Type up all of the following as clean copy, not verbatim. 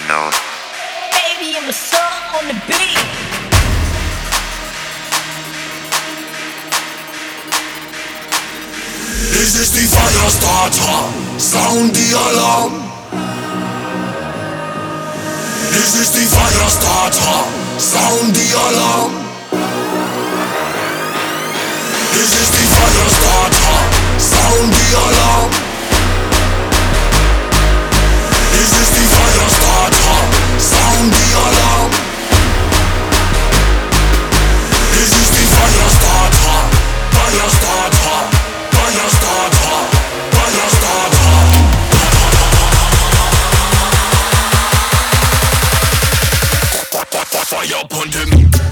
know. Baby, I'm a song on the beat. This is the Firestarter, sound the alarm. This is the Firestarter, sound the alarm. This is the Firestarter, sound the alarm. This is the Firestarter, sound the alarm. This is the Firestarter, Firestarter, Firestarter, Firestarter. Fire upon them.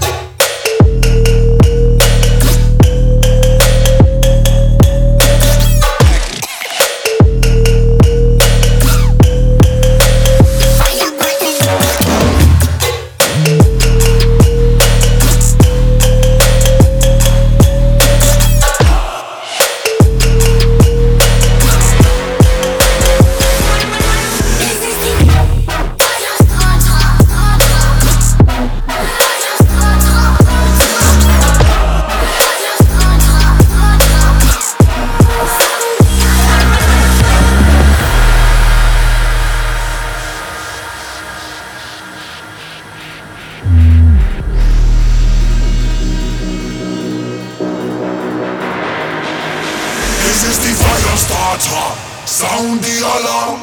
This is the Firestarter, sound the alarm.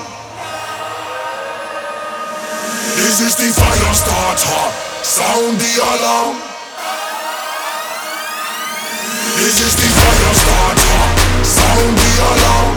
This is the Firestarter, sound the alarm. This is the Firestarter, sound the alarm.